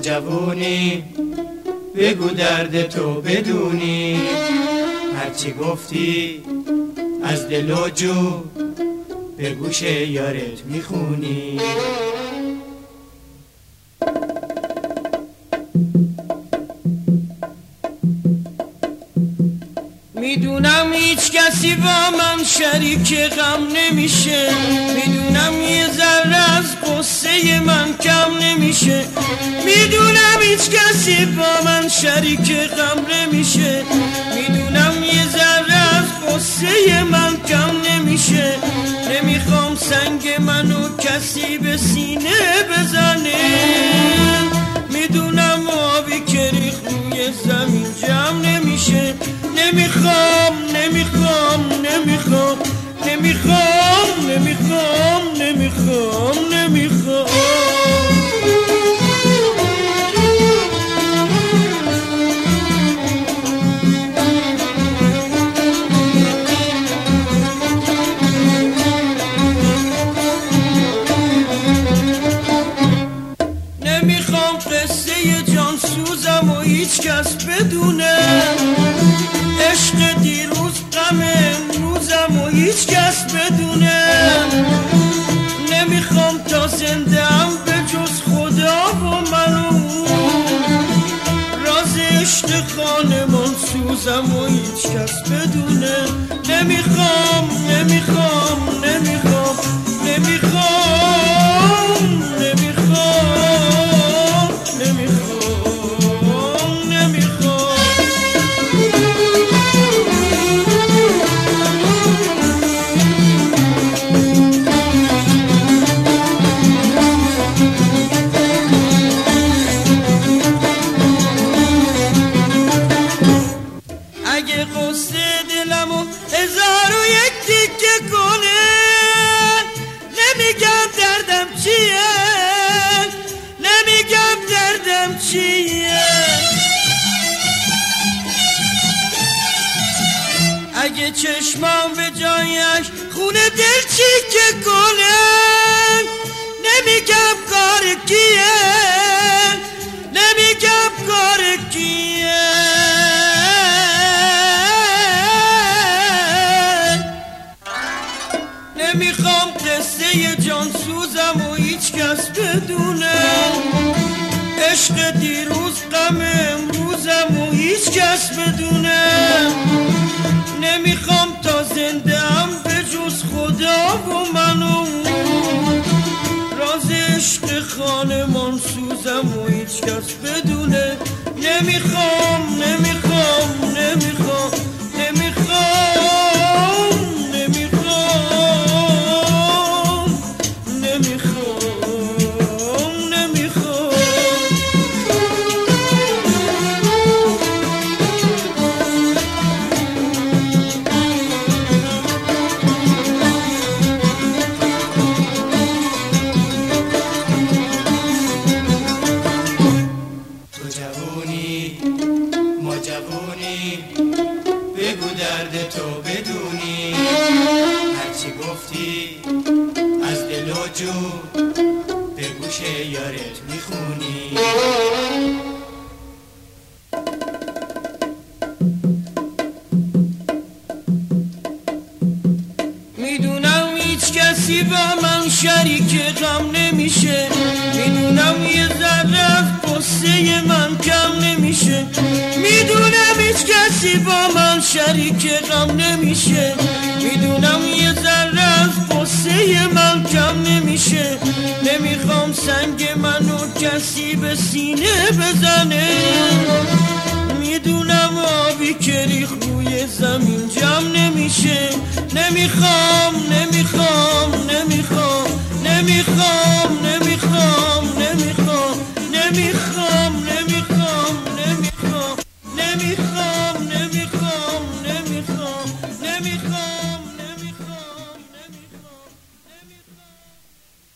جوونی بگو درد تو بدونی، هرچی گفتی از دل و جو به گوش یارت میخونی. میدونم هیچ کسی با من شریک غم نمیشه، میدونم یه ذره از قصه من کم نمیشه، میدونم هیچ کسی با من شریک غم نمیشه، میدونم یه ذره از قصه من کم نمیشه. نمیخوام سنگ منو کسی به سینه بزنه، میدونم آبی که ریخ روی زمین جمع نمیشه. نمیخوام نمیخوام نمیخوام نمیخوام نمیخوام نمیخوام نمیخوام نمیخوام قصه جان سوزم و هیچ کس بدونه، عشق دیروز غم امروزم و هیچ کس بدونه. نمیخوام تا زنده ام به جز خدا و من و اون، راز عشق خانمان سوزم و هیچ کس بدونه. نمیخوام نمیخوام نمیخوام نمیخوام نمیخوام نمیخوام نمیخوام. اگه قصه دلمو 1001 تیکه کنه، نمیگم دردم چیه، نمیگم دردم چیه. اگه چشمام به جایش خونه دل چیکه کنه، نمیگم کار کیه، نمیگم کار کیه. نمیخوام قصه جان سوزم و هیچ کس بدونه، عشق دیروز غم امروزم و هیچ کس بدونه. نمیخوام تا زنده ام به جز خدا و من و اون، راز عشق خانمان سوزم و هیچ کس بدونه. نمیخوام نمیخوام نمیخوام نمیخوام نمیخوام نمیخوام نمیخوام. تو جوونی ما جوونی بگو درد تو بدونی، هرچی گفتی از دل و جو به گوش یارت میخونی. میدونم هیچ کسی با من شریک غم نمیشه، میدونم یه ذره از قصه من کم نمیشه، میدونم هیچ کسی با من شریک غم نمیشه، میدونم یه ذره از قصه من کم نمیشه. نمیخوام سنگ منو کسی به سینه بزنه، میدونم آبی که ریخ روی زمین جمع نمیشه. نمیخوام نمیخوام نمیخوام نمیخوام نمیخوام نمیخوام نمیخوام نمیخوام نمیخوام نمیخوام